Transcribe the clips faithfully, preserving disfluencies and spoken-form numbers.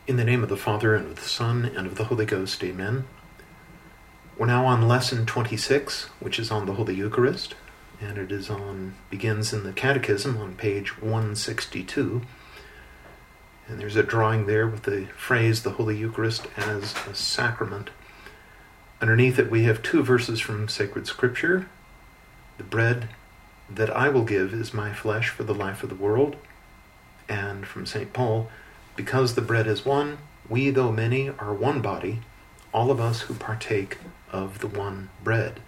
In the name of the Father, and of the Son, and of the Holy Ghost, amen. We're now on lesson twenty-six, which is on the Holy Eucharist, and it is on begins in the Catechism on page one sixty-two. And there's a drawing there with the phrase, the Holy Eucharist as a sacrament. Underneath it we have two verses from sacred Scripture. The bread that I will give is my flesh for the life of the world. And from Saint Paul, because the bread is one, we, though many, are one body, all of us who partake of the one bread.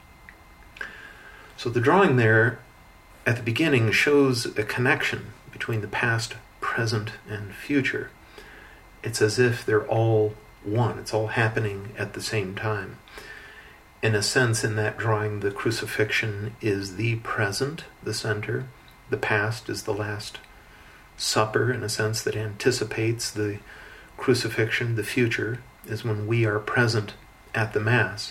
So the drawing there at the beginning shows a connection between the past, present, and future. It's as if they're all one. It's all happening at the same time. In a sense, in that drawing, the crucifixion is the present, the center. The past is the Last Supper, in a sense that anticipates the crucifixion. The future is when we are present at the Mass.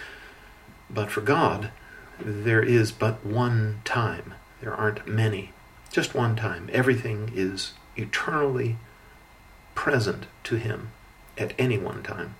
But for God, there is but one time. There aren't many. Just one time. Everything is eternally present to Him at any one time.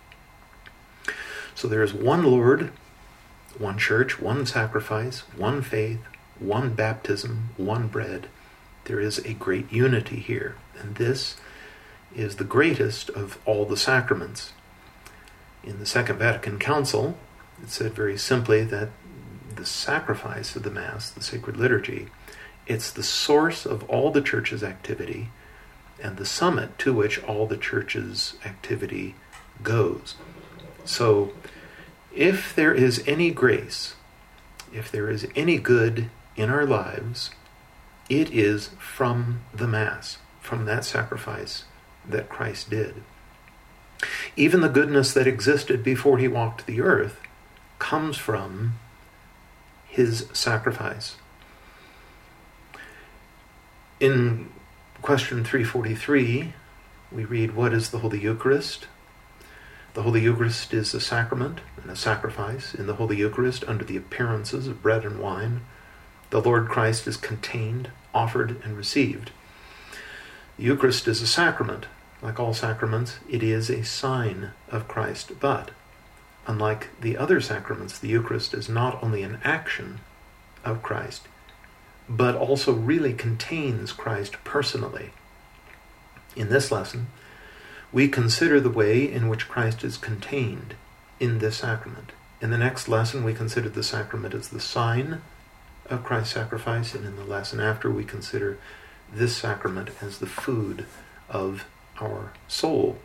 So there is one Lord, one church, one sacrifice, one faith, one baptism, one bread. There is a great unity here, and this is the greatest of all the sacraments. In the Second Vatican Council, it said very simply that the sacrifice of the Mass, the sacred liturgy, it's the source of all the Church's activity and the summit to which all the Church's activity goes. So, if there is any grace, if there is any good in our lives, it is from the Mass, from that sacrifice that Christ did. Even the goodness that existed before He walked the earth comes from His sacrifice. In question three forty-three, we read, what is the Holy Eucharist? The Holy Eucharist is a sacrament and a sacrifice. In the Holy Eucharist, under the appearances of bread and wine, the Lord Christ is contained, offered, and received. The Eucharist is a sacrament. Like all sacraments, it is a sign of Christ. But, unlike the other sacraments, the Eucharist is not only an action of Christ, but also really contains Christ personally. In this lesson, we consider the way in which Christ is contained in this sacrament. In the next lesson, we consider the sacrament as the sign of Christ's sacrifice, and in the lesson after, we consider this sacrament as the food of our soul.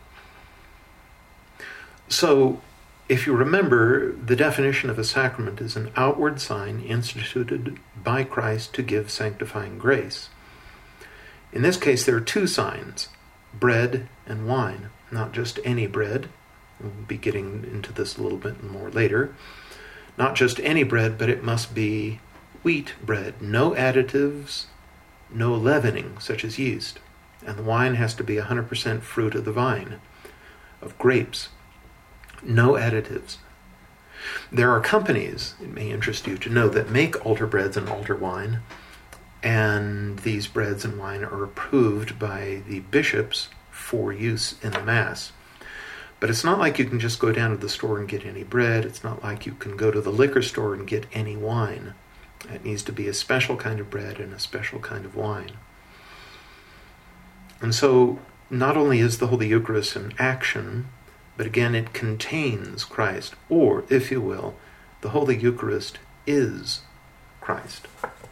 So, if you remember, the definition of a sacrament is an outward sign instituted by Christ to give sanctifying grace. In this case, there are two signs, bread and wine. Not just any bread. We'll be getting into this a little bit more later. Not just any bread, but it must be wheat bread. No additives, no leavening, such as yeast. And the wine has to be one hundred percent fruit of the vine, of grapes. No additives. There are companies, it may interest you to know, that make altar breads and altar wine, and these breads and wine are approved by the bishops for use in the Mass. But it's not like you can just go down to the store and get any bread. It's not like you can go to the liquor store and get any wine. It needs to be a special kind of bread and a special kind of wine. And so, not only is the Holy Eucharist an action, but again it contains Christ, or, if you will, the Holy Eucharist is Christ.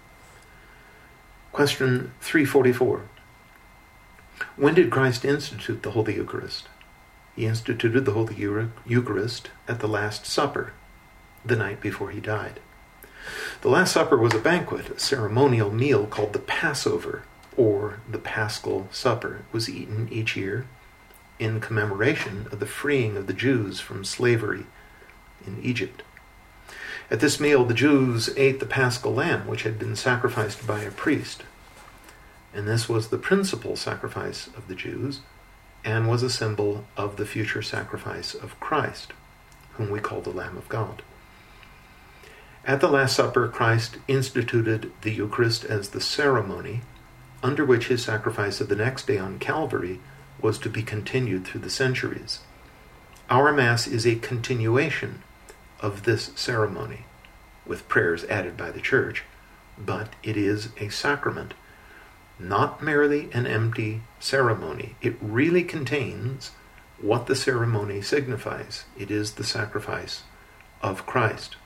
Question three forty-four. When did Christ institute the Holy Eucharist? He instituted the Holy Eucharist at the Last Supper, the night before He died. The Last Supper was a banquet, a ceremonial meal called the Passover, or the Paschal Supper. It was eaten each year in commemoration of the freeing of the Jews from slavery in Egypt. At this meal, the Jews ate the Paschal lamb, which had been sacrificed by a priest. And this was the principal sacrifice of the Jews, and was a symbol of the future sacrifice of Christ, whom we call the Lamb of God. At the Last Supper, Christ instituted the Eucharist as the ceremony under which His sacrifice of the next day on Calvary was to be continued through the centuries. Our Mass is a continuation of this ceremony, with prayers added by the Church, but it is a sacrament, not merely an empty ceremony. It really contains what the ceremony signifies. It is the sacrifice of Christ.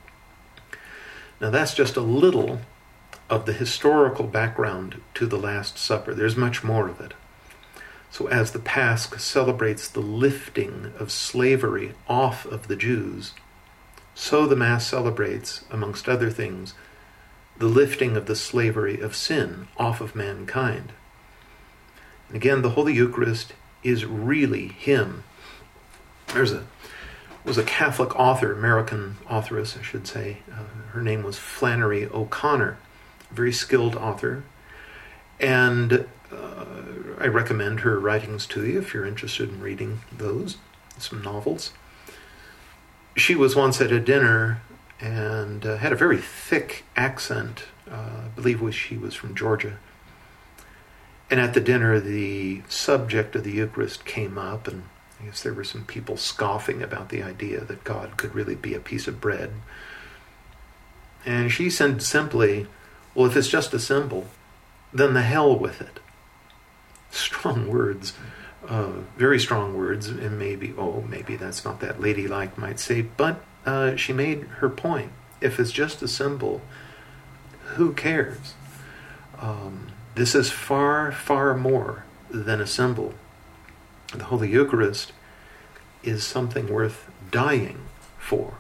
Now that's just a little of the historical background to the Last Supper. There's much more of it. So as the Pasch celebrates the lifting of slavery off of the Jews, so the Mass celebrates, amongst other things, the lifting of the slavery of sin off of mankind. And again, the Holy Eucharist is really Him. There's a was a Catholic author, American authoress, I should say. Uh, her name was Flannery O'Connor, a very skilled author. And uh, I recommend her writings to you if you're interested in reading those, some novels. She was once at a dinner and uh, had a very thick accent. Uh, I believe was she was from Georgia. And at the dinner, the subject of the Eucharist came up, and I guess there were some people scoffing about the idea that God could really be a piece of bread. And she said simply, well, if it's just a symbol, then the hell with it. Strong words, uh, very strong words, and maybe, oh, maybe that's not that ladylike, might say, but uh, she made her point. If it's just a symbol, who cares? Um, this is far, far more than a symbol. The Holy Eucharist is something worth dying for.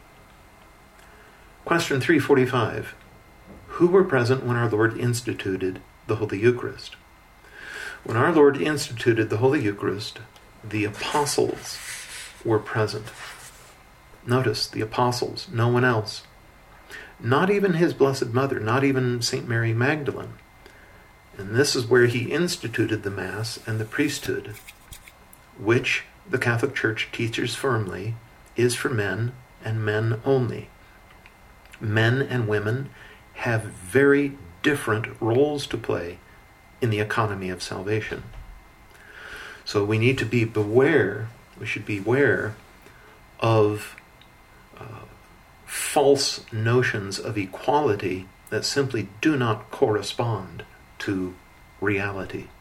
Question three forty-five. Who were present when our Lord instituted the Holy Eucharist? When our Lord instituted the Holy Eucharist, the apostles were present. Notice, the apostles, no one else. Not even His Blessed Mother, not even Saint Mary Magdalene. And this is where He instituted the Mass and the priesthood, which the Catholic Church teaches firmly is for men and men only. Men and women have very different roles to play in the economy of salvation. So we need to be beware, we should beware of uh, false notions of equality that simply do not correspond to reality.